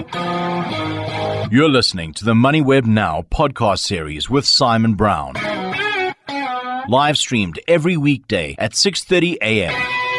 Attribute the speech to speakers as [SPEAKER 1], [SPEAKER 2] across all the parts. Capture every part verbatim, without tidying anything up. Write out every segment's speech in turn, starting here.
[SPEAKER 1] You're listening to the MoneyWeb Now podcast series with Simon Brown. Live streamed every weekday at six thirty a.m.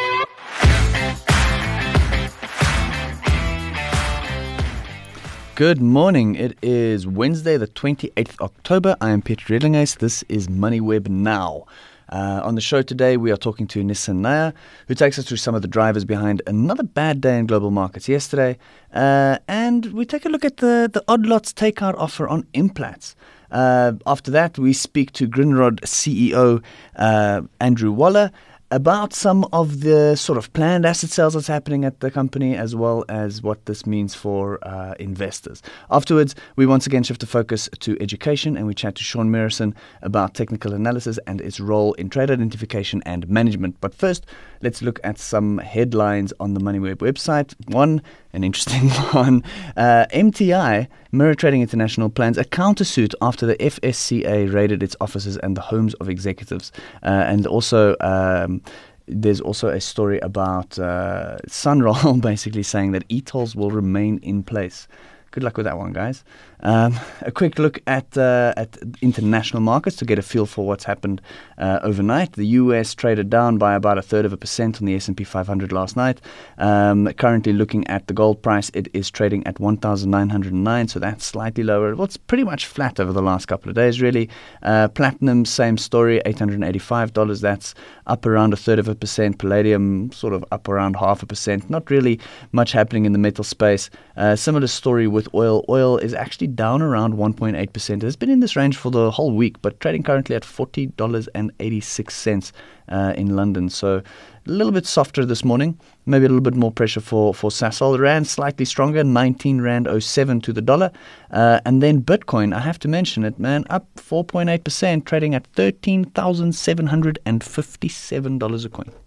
[SPEAKER 2] Good morning. It is Wednesday, the twenty-eighth of October. I am Peter Redlinghuyse. This is MoneyWeb Now. Uh, on the show today, we are talking to Nissan Nair, who takes us through some of the drivers behind another bad day in global markets yesterday. Uh, and we take a look at the, the Odd Lots takeout offer on Implats. Uh, after that, we speak to Grindrod C E O uh, Andrew Waller about some of the sort of planned asset sales that's happening at the company, as well as what this means for uh, investors. Afterwards, we once again shift the focus to education, and we chat to Sean Merrison about technical analysis and its role in trade identification and management. But first, let's look at some headlines on the MoneyWeb website. One, an interesting one. Uh, M T I, Mirror Trading International, plans a countersuit after the F S C A raided its offices and the homes of executives. Uh, and also, um, there's also a story about uh, Sunroll basically saying that e-tolls will remain in place. Good luck with that one, guys. Um, a quick look at uh, at international markets to get a feel for what's happened uh, overnight. The U S traded down by about a third of a percent on the S and P five hundred last night. Um, currently looking at the gold price, it is trading at one thousand nine hundred nine, so that's slightly lower. Well, it's pretty much flat over the last couple of days, really. Uh, platinum, same story, eight hundred eighty-five dollars. That's up around a third of a percent. Palladium, sort of up around half a percent. Not really much happening in the metal space. Uh, similar story with oil. Oil is actually down around one point eight percent. It's been in this range for the whole week, but trading currently at forty dollars and eighty-six cents uh, in London. So a little bit softer this morning, maybe a little bit more pressure for, for Sasol. Rand slightly stronger, nineteen Rand oh seven to the dollar. Uh, and then Bitcoin, I have to mention it, man, up four point eight percent, trading at thirteen thousand seven hundred fifty-seven dollars a coin.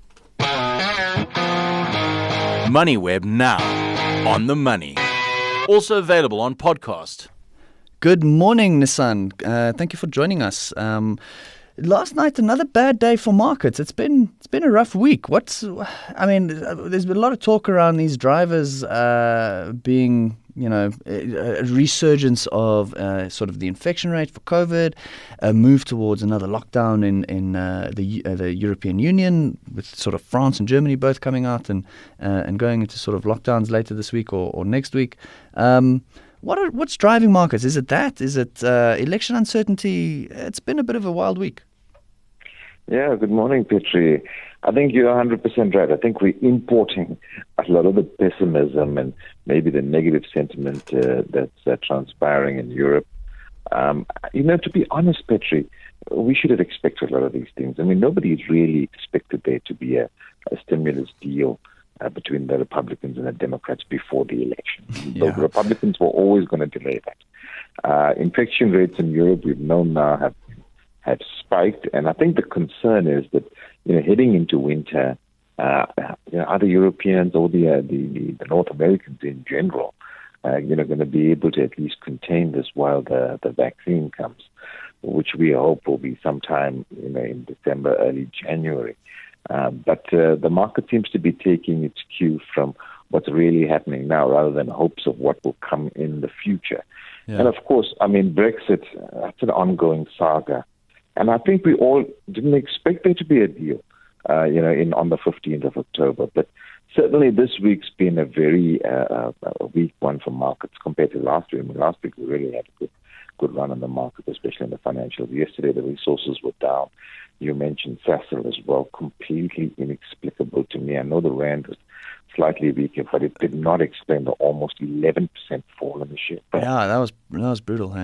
[SPEAKER 1] MoneyWeb Now, on the money. Also available on podcast.
[SPEAKER 2] Good morning, Nissan. Uh, thank you for joining us. Um, last night, another bad day for markets. It's been it's been a rough week. What's I mean, there's been a lot of talk around these drivers uh, being, you know, a, a resurgence of uh, sort of the infection rate for COVID, a move towards another lockdown in in uh, the uh, the European Union, with sort of France and Germany both coming out and uh, and going into sort of lockdowns later this week or, or next week. Um, What are, what's driving markets? Is it that? Is it uh, election uncertainty? It's been a bit of a wild week.
[SPEAKER 3] Yeah, good morning, Petri. I think you're one hundred percent right. I think we're importing a lot of the pessimism and maybe the negative sentiment uh, that's uh, transpiring in Europe. Um, you know, to be honest, Petri, we should have expected a lot of these things. I mean, nobody's really expected there to be a, a stimulus deal Uh, between the Republicans and the Democrats before the election. Yeah. The Republicans were always going to delay that. Uh, infection rates in Europe, we've known now, have have spiked, and I think the concern is that, you know, heading into winter, uh, you know, other Europeans or the, uh, the, the the North Americans in general, uh, you know, going to be able to at least contain this while the the vaccine comes, which we hope will be sometime, you know, in December, early January. Uh, but uh, the market seems to be taking its cue from what's really happening now rather than hopes of what will come in the future. Yeah. And of course, I mean, Brexit, uh, that's an ongoing saga. And I think we all didn't expect there to be a deal, uh, you know, in on the fifteenth of October. But certainly this week's been a very uh, a weak one for markets compared to last week. I mean, last week we really had a good, good run on the market, especially in the financials. Yesterday the resources were down. You mentioned Sasol as well, completely inexplicable to me. I know the Rand was slightly weaker, but it did not explain the almost eleven percent fall in the share.
[SPEAKER 2] Yeah, that was that was brutal, hey?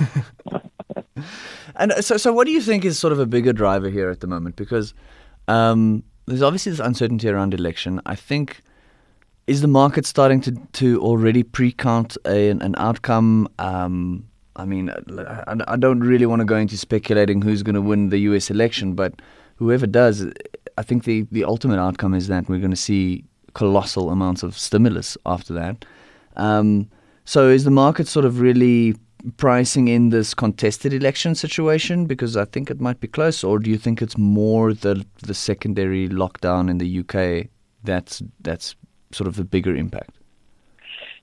[SPEAKER 2] And so, so what do you think is sort of a bigger driver here at the moment? Because um, there's obviously this uncertainty around election. I think, is the market starting to, to already pre-count a, an outcome? Um I mean, I don't really want to go into speculating who's going to win the U S election, but whoever does, I think the, the ultimate outcome is that we're going to see colossal amounts of stimulus after that. Um, so is the market sort of really pricing in this contested election situation because I think it might be close, or do you think it's more the the secondary lockdown in the U K that's that's sort of the bigger impact?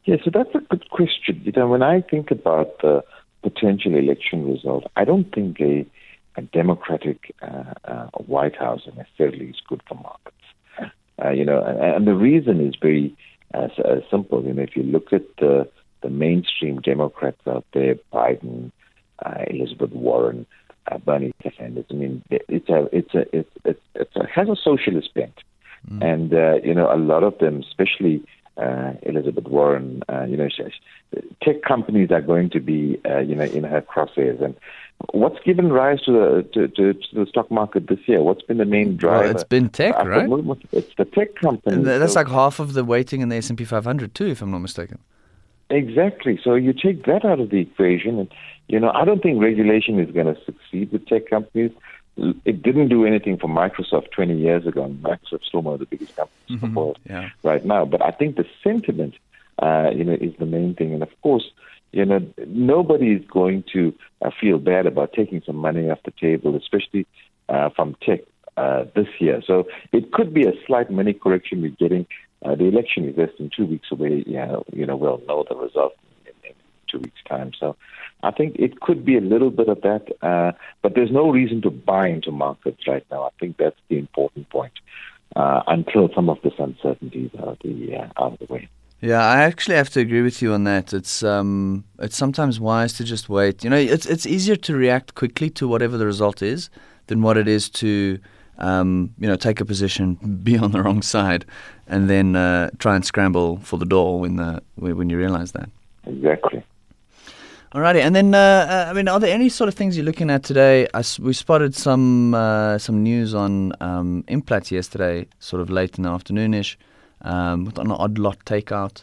[SPEAKER 3] Yeah, so that's a good question. You know, when I think about the potential election result, I don't think a, a Democratic uh, uh, White House necessarily is good for markets. Uh, you know, and, and the reason is very uh, uh, simple. You know, if you look at the the mainstream Democrats out there, Biden, uh, Elizabeth Warren, uh, Bernie Sanders. I mean, it's a it's a it's it's, it's a, it has a socialist bent, mm. and uh, you know, a lot of them, especially uh, Elizabeth Warren, uh, you know, she, tech companies are going to be uh, you know in her crosshairs. And what's given rise to the to, to, to the stock market this year? What's been the main driver?
[SPEAKER 2] Well, it's been tech, right?
[SPEAKER 3] It's the tech companies.
[SPEAKER 2] That's
[SPEAKER 3] so,
[SPEAKER 2] like half of the weighting in the S and P five hundred too, if I'm not mistaken.
[SPEAKER 3] Exactly. So you take that out of the equation, and you know I don't think regulation is going to succeed with tech companies. It didn't do anything for Microsoft twenty years ago, and Microsoft's still one of the biggest companies mm-hmm. in the world
[SPEAKER 2] yeah.
[SPEAKER 3] right now. But I think the sentiment, uh, you know, is the main thing. And of course, you know, nobody is going to uh, feel bad about taking some money off the table, especially uh, from tech uh, this year. So it could be a slight money correction we're getting. Uh, the election is less than two weeks away. You know, you know, we'll know the result in, in two weeks' time. So I think it could be a little bit of that, uh, but there's no reason to buy into markets right now. I think that's the important point uh, until some of this uncertainty is out of the, uh, out of the way.
[SPEAKER 2] Yeah, I actually have to agree with you on that. It's um, it's sometimes wise to just wait. You know, it's it's easier to react quickly to whatever the result is than what it is to Um, you know, take a position, be on the wrong side, and then uh, try and scramble for the door when the when you realize that.
[SPEAKER 3] Exactly.
[SPEAKER 2] Alrighty, and then uh, I mean, are there any sort of things you're looking at today? I, we spotted some uh, some news on um, Implats yesterday, sort of late in the afternoonish, um, with an odd lot takeout.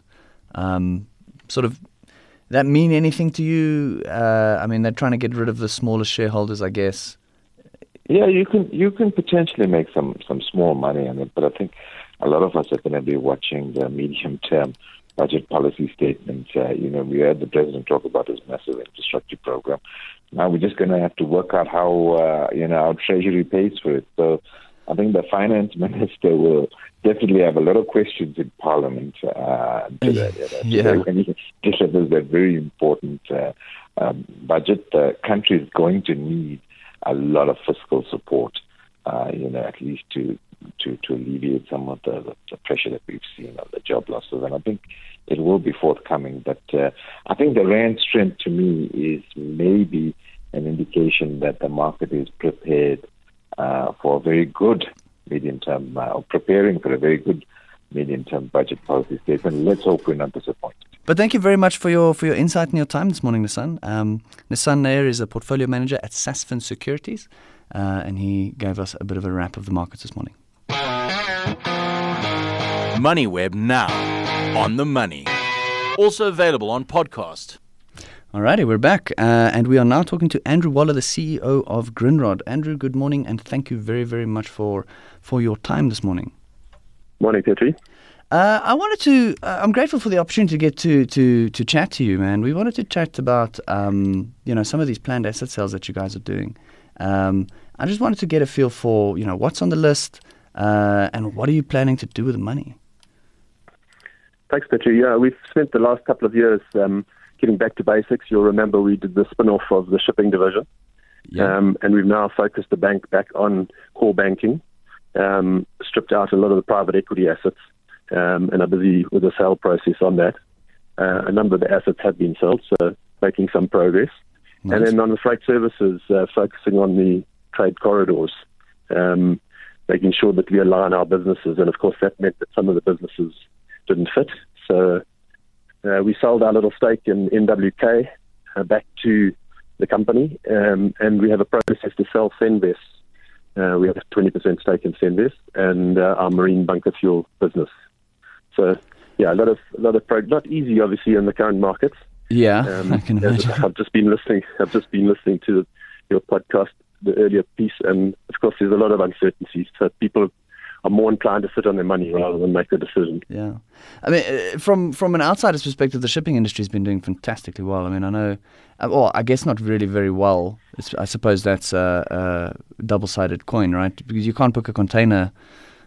[SPEAKER 2] Um, sort of, that mean anything to you? Uh, I mean, they're trying to get rid of the smaller shareholders, I guess.
[SPEAKER 3] Yeah, you can you can potentially make some, some small money on it, but I think a lot of us are going to be watching the medium-term budget policy statements. Uh, you know, we heard the president talk about his massive infrastructure program. Now we're just going to have to work out how uh, you know our treasury pays for it. So I think the finance minister will definitely have a lot of questions in Parliament uh, today, you know,
[SPEAKER 2] yeah.
[SPEAKER 3] today when he delivers that very important uh, um, budget. The country is going to need a lot of fiscal support, uh, you know, at least to, to, to alleviate some of the, the pressure that we've seen on the job losses. And I think it will be forthcoming. But uh, I think the rand strength to me is maybe an indication that the market is prepared uh, for a very good medium-term, uh, or preparing for a very good medium-term budget policy statement. Let's hope we're not disappointed.
[SPEAKER 2] But thank you very much for your for your insight and your time this morning, Nissan. Um, Nissan Nair is a portfolio manager at Sasfin Securities, uh, and he gave us a bit of a wrap of the markets this morning.
[SPEAKER 1] MoneyWeb now, on the money. Also available on podcast.
[SPEAKER 2] Alrighty, we're back, uh, and we are now talking to Andrew Waller, the C E O of Grindrod. Andrew, good morning, and thank you very, very much for, for your time this morning.
[SPEAKER 4] Morning, Petri.
[SPEAKER 2] Uh, I wanted to. Uh, I'm grateful for the opportunity to get to, to, to chat to you, man. We wanted to chat about um, you know some of these planned asset sales that you guys are doing. Um, I just wanted to get a feel for you know what's on the list uh, and what are you planning to do with the money.
[SPEAKER 4] Thanks, Petri. Yeah, we've spent the last couple of years um, getting back to basics. You'll remember we did the spin-off of the shipping division,
[SPEAKER 2] yeah.
[SPEAKER 4] um, and we've now focused the bank back on core banking, um, stripped out a lot of the private equity assets. Um, and are busy with the sale process on that. Uh, a number of the assets have been sold, so making some progress. Nice. And then on the freight services, uh, focusing on the trade corridors, um, making sure that we align our businesses. And of course, that meant that some of the businesses didn't fit. So uh, we sold our little stake in N W K uh, back to the company, um, and we have a process to sell Senvest. Uh, we have a twenty percent stake in Senvest and uh, our marine bunker fuel business. So, yeah, a lot of a lot of pro- not easy, obviously, in the current markets.
[SPEAKER 2] Yeah,
[SPEAKER 4] um,
[SPEAKER 2] I can imagine.
[SPEAKER 4] I've just been listening. I've just been listening to your podcast, the earlier piece, and of course, there's a lot of uncertainties. So people are more inclined to sit on their money rather than make a decision.
[SPEAKER 2] Yeah, I mean, from from an outsider's perspective, the shipping industry has been doing fantastically well. I mean, I know, well, I guess not really very well. It's, I suppose that's a, a double-sided coin, right? Because you can't book a container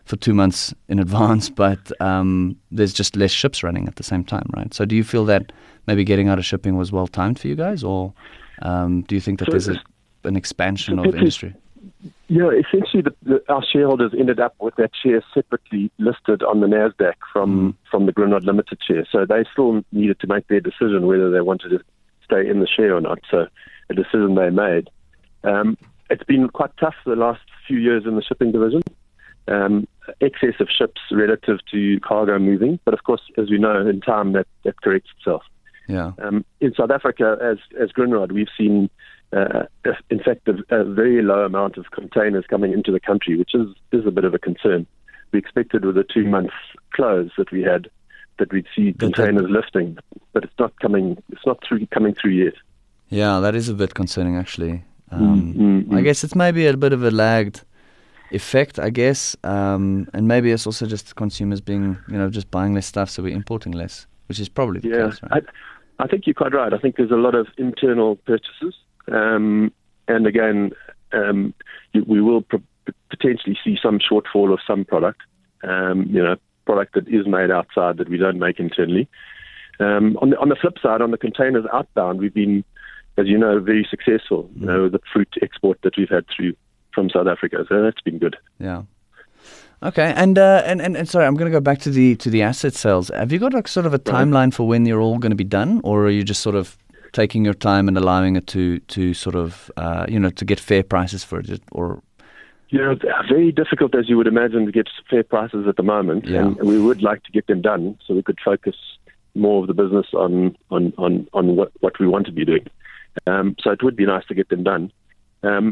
[SPEAKER 2] for two months in advance, but um, there's just less ships running at the same time, right? So do you feel that maybe getting out of shipping was well timed for you guys, or um, do you think that
[SPEAKER 4] So
[SPEAKER 2] there's a,
[SPEAKER 4] it's-
[SPEAKER 2] an expansion
[SPEAKER 4] so
[SPEAKER 2] of
[SPEAKER 4] Petri-
[SPEAKER 2] industry?
[SPEAKER 4] Yeah, essentially, the, the, our shareholders ended up with that share separately listed on the NASDAQ from,
[SPEAKER 2] Mm.
[SPEAKER 4] from the Grindrod Limited share. So they still needed to make their decision whether they wanted to stay in the share or not. So a decision they made. Um, it's been quite tough the last few years in the shipping division. Um, excess of ships relative to cargo moving. But of course, as we know, in time that, that corrects itself.
[SPEAKER 2] Yeah.
[SPEAKER 4] Um, in South Africa, as as Grindrod, we've seen, uh, in fact, a, a very low amount of containers coming into the country, which is, is a bit of a concern. We expected with the two months close that we had that we'd see
[SPEAKER 2] That-
[SPEAKER 4] containers lifting, but it's not coming. It's not through coming through yet.
[SPEAKER 2] Yeah, that is a bit concerning, actually. Um,
[SPEAKER 4] Mm, mm,
[SPEAKER 2] I
[SPEAKER 4] mm.
[SPEAKER 2] guess it's maybe a bit of a lagged effect, I guess, um, and maybe it's also just consumers being, you know, just buying less stuff, so we're importing less, which is probably the
[SPEAKER 4] Yeah,
[SPEAKER 2] case, right?
[SPEAKER 4] I, I think you're quite right. I think there's a lot of internal purchases, um, and again, um, you- we will pro- potentially see some shortfall of some product. Um, you know, product that is made outside that we don't make internally. Um, on the on the flip side, on the containers outbound, we've been, as you know, very successful. You know, the fruit export that we've had through from South Africa, so that's been good.
[SPEAKER 2] Yeah. Okay, and, uh, and and and sorry, I'm going to go back to the to the asset sales. Have you got a sort of a timeline for when you're all going to be done, or are you just sort of taking your time and allowing it to to sort of uh, you know to get fair prices for it, or
[SPEAKER 4] You know, it's very difficult, as you would imagine, to get fair prices at the moment,
[SPEAKER 2] Yeah.
[SPEAKER 4] and we would like to get them done so we could focus more of the business on on on, on what, what we want to be doing. Um, so it would be nice to get them done. Um,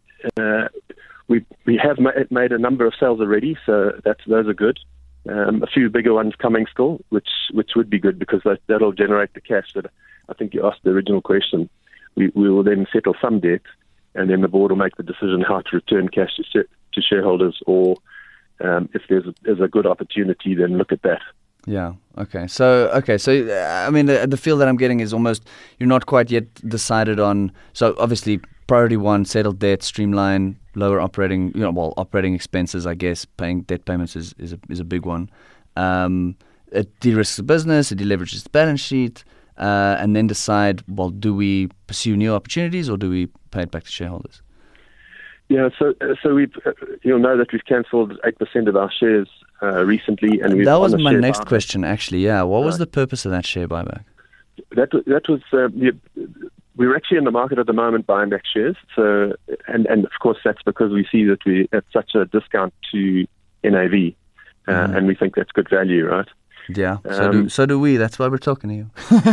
[SPEAKER 4] uh, we we have ma- made a number of sales already, so that's those are good. Um, a few bigger ones coming still, which which would be good because that, that'll generate the cash that I think you asked the original question. We we will then settle some debt, and then the board will make the decision how to return cash to, sh- to shareholders, or um, if there's a, there's a good opportunity, then look at that.
[SPEAKER 2] yeah, okay. So okay, so uh, I mean, the, the feel that I'm getting is almost you're not quite yet decided on. So obviously, priority one: settle debt, streamline, lower operating, you know, well, operating expenses. I guess paying debt payments is is a, is a big one. Um, it de-risks the business, it deleverages the balance sheet, uh, and then decide, well, do we pursue new opportunities or do we pay it back to shareholders?
[SPEAKER 4] Yeah, so uh, so we uh, you'll know that we've cancelled eight percent of our shares uh, recently, and we've
[SPEAKER 2] That was
[SPEAKER 4] on a
[SPEAKER 2] my
[SPEAKER 4] share
[SPEAKER 2] next
[SPEAKER 4] buyback.
[SPEAKER 2] question, actually. Yeah, what was
[SPEAKER 4] Right.
[SPEAKER 2] the purpose of that share buyback?
[SPEAKER 4] That wa- that was uh, we- we're actually in the market at the moment buying back shares. So and and of course that's because we see that we at such a discount to N A V, uh,
[SPEAKER 2] Mhm.
[SPEAKER 4] and we think that's good value, right?
[SPEAKER 2] Yeah, so do
[SPEAKER 4] Um,
[SPEAKER 2] so do we. That's why we're talking to you.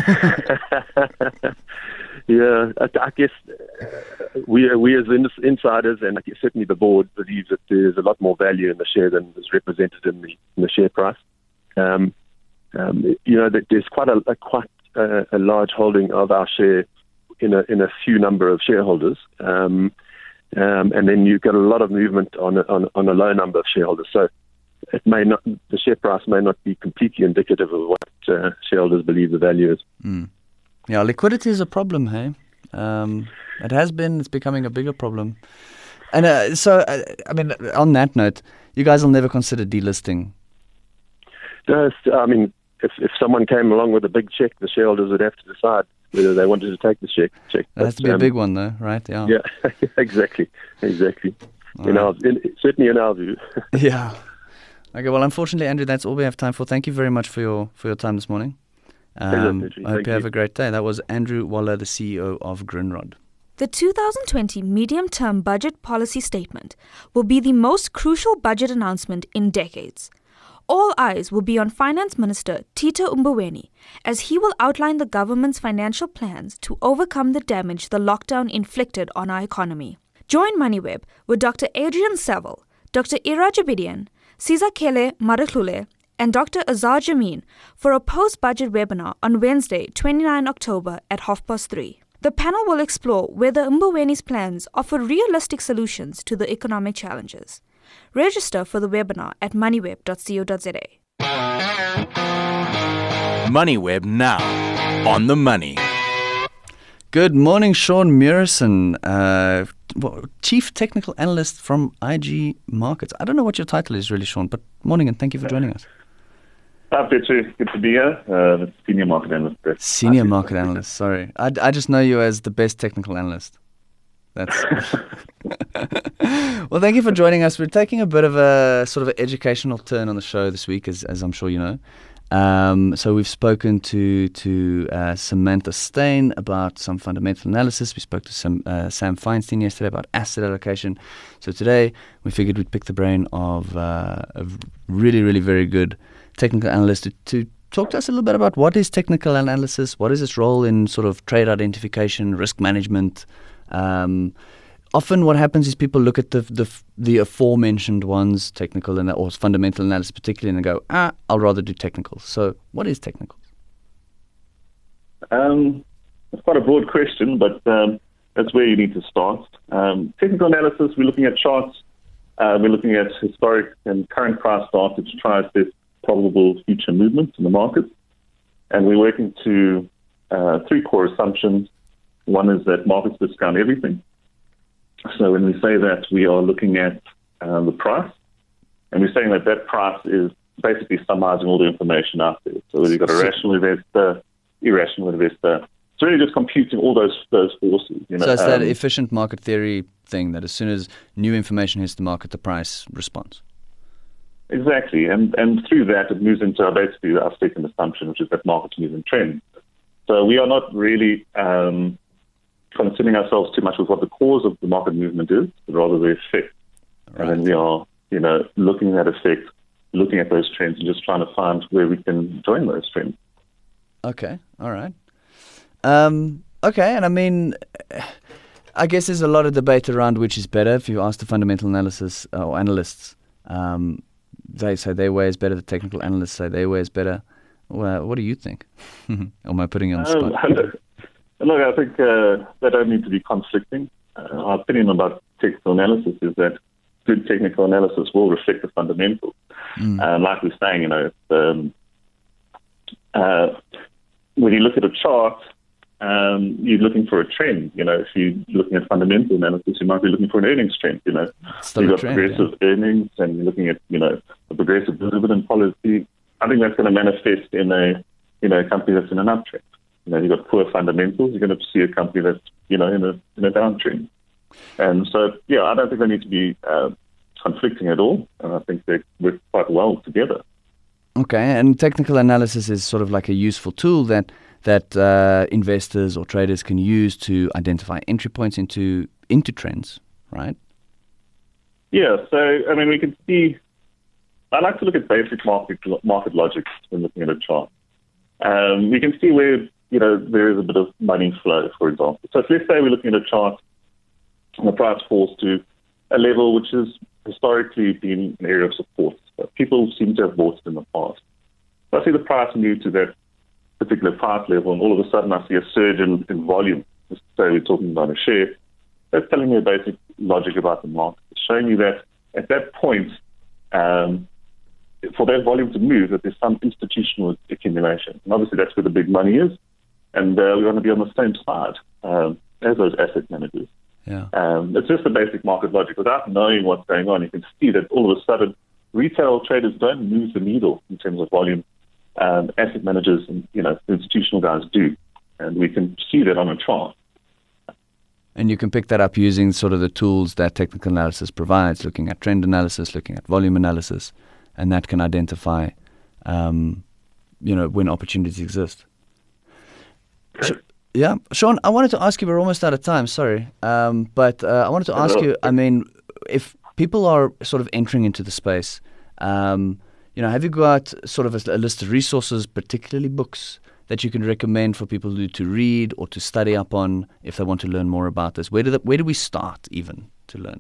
[SPEAKER 4] Yeah, I, I guess uh, we we as in, insiders and I guess certainly the board believes that there's a lot more value in the share than is represented in the in the share price. Um, um, you know that there's quite a, a quite a, a large holding of our share in a in a few number of shareholders, um, um, and then you've got a lot of movement on a, on on a low number of shareholders. So it may not the share price may not be completely indicative of what uh, shareholders believe the value is.
[SPEAKER 2] Mm. Yeah, liquidity is a problem, hey? Um, it has been, it's becoming a bigger problem. And uh, so, uh, I mean, on that note, you guys will never consider delisting.
[SPEAKER 4] No, it's- I mean, if if someone came along with a big check, the shareholders would have to decide whether they wanted to take the check. check.
[SPEAKER 2] That has
[SPEAKER 4] But,
[SPEAKER 2] to be a
[SPEAKER 4] um,
[SPEAKER 2] big one, though, right? Yeah.
[SPEAKER 4] Yeah, exactly, exactly.
[SPEAKER 2] All
[SPEAKER 4] In
[SPEAKER 2] right.
[SPEAKER 4] our, in, certainly in our view.
[SPEAKER 2] Yeah. Okay, well, unfortunately, Andrew, that's all we have time for. Thank you very much for your for your time this morning.
[SPEAKER 4] Pleasure,
[SPEAKER 2] Um,
[SPEAKER 4] Petri.
[SPEAKER 2] I hope
[SPEAKER 4] Thank
[SPEAKER 2] you have
[SPEAKER 4] you.
[SPEAKER 2] a great day. That was Andrew Waller, the C E O of Grindrod.
[SPEAKER 5] The two thousand twenty Medium-Term Budget Policy Statement will be the most crucial budget announcement in decades. All eyes will be on Finance Minister Tito Mboweni as he will outline the government's financial plans to overcome the damage the lockdown inflicted on our economy. Join MoneyWeb with Doctor Adrian Saville, Doctor Ira Jabidian, Sizakele Maraklule, and Doctor Azar Jamin for a post-budget webinar on Wednesday, the twenty-ninth of October at half past three. The panel will explore whether Mboweni's plans offer realistic solutions to the economic challenges. Register for the webinar at moneyweb dot co dot za.
[SPEAKER 1] MoneyWeb now. On the money.
[SPEAKER 2] Good morning, Sean Murison. Uh, well, Chief Technical Analyst from I G Markets. I don't know what your title is really, Sean, but morning and thank you for joining us.
[SPEAKER 6] Hi, Petri. Good to be here. Uh, senior market analyst.
[SPEAKER 2] Senior market analyst, sorry. I, I just know you as the best technical analyst. That's Well, thank you for joining us. We're taking a bit of a sort of an educational turn on the show this week, as, as I'm sure you know. Um, so we've spoken to to uh, Samantha Steyn about some fundamental analysis. We spoke to some uh, Sam Feinstein yesterday about asset allocation. So today we figured we'd pick the brain of uh, a really, really very good technical analyst to, to talk to us a little bit about what is technical analysis, what is its role in sort of trade identification, risk management. Um, Often what happens is people look at the the, the aforementioned ones, technical and or fundamental analysis particularly, and they go, ah, I'll rather do technical. So what is technical?
[SPEAKER 6] Um, it's quite a broad question, but um, that's where you need to start. Um, technical analysis, we're looking at charts. Uh, we're looking at historic and current price data to try to assess probable future movements in the market. And we're working to uh, three core assumptions. One is that markets discount everything. So when we say that, we are looking at uh, the price, and we're saying that that price is basically summarizing all the information out there. So whether you've got a rational investor, irrational investor, it's really just computing all those those forces. You know?
[SPEAKER 2] So it's
[SPEAKER 6] um,
[SPEAKER 2] that efficient market theory thing that as soon as new information hits the market, the price responds.
[SPEAKER 6] Exactly, and and through that, it moves into our, basically our second assumption, which is that markets move in trends. So we are not really Um, concerning ourselves too much with what the cause of the market movement is, but rather the effect. Right. And then we are, you know, looking at effect, looking at those trends, and just trying to find where we can join those trends.
[SPEAKER 2] Okay, all right. Um, okay, and I mean, I guess there's a lot of debate around which is better. If you ask the fundamental analysis uh, or analysts, um, they say their way is better. The technical analysts say their way is better. Well, what do you think? Or am I putting you on the spot?
[SPEAKER 6] Um, Look, I think uh, they don't need to be conflicting. Uh, our opinion about technical analysis is that good technical analysis will reflect the fundamentals. Mm. Uh, like we're saying, you know, um, uh, when you look at a chart, um, you're looking for a trend. You know, if you're looking at fundamental analysis, you might be looking for an earnings trend. You know, you've got trend, progressive yeah. earnings, and you're looking at, you know, a progressive dividend policy. I think that's going to manifest in a, you know, a company that's in an uptrend. You know, you've got poor fundamentals, you're going to see a company that's, you know, in a in a downtrend. And so, yeah, I don't think they need to be uh, conflicting at all. And I think they work quite well together.
[SPEAKER 2] Okay, and technical analysis is sort of like a useful tool that that uh, investors or traders can use to identify entry points into into trends, right?
[SPEAKER 6] Yeah, so, I mean, we can see, I like to look at basic market market logic when looking at a chart. Um, we can see where, you know, there is a bit of money flow, for example. So if, let's say we're looking at a chart and the price falls to a level which has historically been an area of support. So people seem to have bought it in the past. So I see the price move to that particular price level, and all of a sudden I see a surge in, in volume. Let's say we're talking about a share. That's telling me a basic logic about the market. It's showing you that at that point, um, for that volume to move, that there's some institutional accumulation. And obviously that's where the big money is. And uh, we want to be on the same side um, as those asset managers.
[SPEAKER 2] Yeah.
[SPEAKER 6] Um, it's just the basic market logic. Without knowing what's going on, you can see that all of a sudden retail traders don't move the needle in terms of volume. Um, asset managers and, you know, institutional guys do. And we can see that on a chart.
[SPEAKER 2] And you can pick that up using sort of the tools that technical analysis provides, looking at trend analysis, looking at volume analysis, and that can identify, um, you know, when opportunities exist. Sh- yeah, Sean, I wanted to ask you, we're almost out of time, sorry, um, but uh, I wanted to ask you, I mean, if people are sort of entering into the space, um, you know, have you got sort of a, a list of resources, particularly books, that you can recommend for people to, to read or to study up on if they want to learn more about this? Where do the, where do we start even to learn?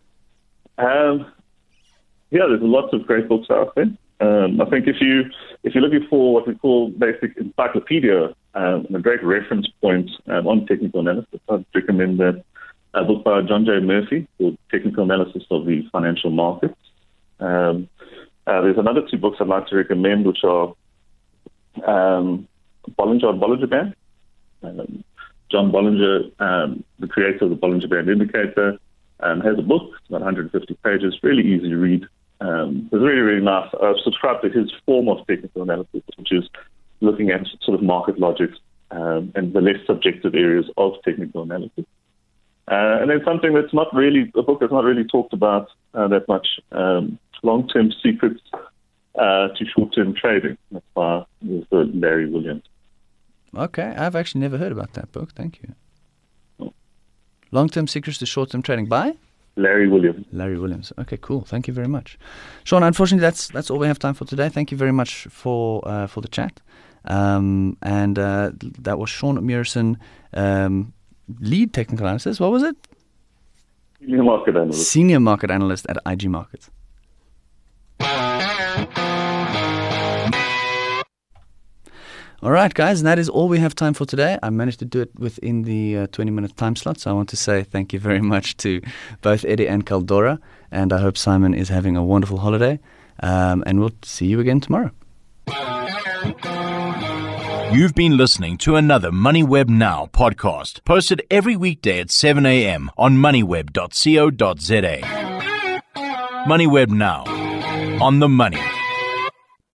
[SPEAKER 6] Um, yeah, there's lots of great books out there. Um, I think if you if you're looking for what we call basic encyclopedia um, and a great reference point um, on technical analysis, I'd recommend that a book by John J. Murphy called Technical Analysis of the Financial Markets. Um, uh, there's another two books I'd like to recommend, which are um, Bollinger and Bollinger Band, um, John Bollinger, um, the creator of the Bollinger Band Indicator, um, has a book. It's about one hundred fifty pages, really easy to read. Um, it's really, really nice. I've subscribed to his form of technical analysis, which is looking at sort of market logic um, and the less subjective areas of technical analysis. Uh, and then something that's not really, a book that's not really talked about uh, that much, um, Long-Term Secrets uh, to Short-Term Trading. That's by Larry Williams.
[SPEAKER 2] Okay, I've actually never heard about that book. Thank you. Oh. Long-Term Secrets to Short-Term Trading by?
[SPEAKER 6] Larry Williams.
[SPEAKER 2] Larry Williams. Okay, cool. Thank you very much. Sean, unfortunately, that's that's all we have time for today. Thank you very much for uh, for the chat. Um, and uh, that was Sean Murison, um, lead technical analyst. What was it?
[SPEAKER 6] Senior market analyst.
[SPEAKER 2] Senior market analyst at I G Markets. All right, guys, and that is all we have time for today. I managed to do it within the uh, twenty-minute time slot, so I want to say thank you very much to both Eddie and Caldora, and I hope Simon is having a wonderful holiday, um, and we'll see you again tomorrow.
[SPEAKER 1] You've been listening to another MoneyWeb Now podcast, posted every weekday at seven a.m. on moneyweb dot co dot za. MoneyWeb Now, on the money.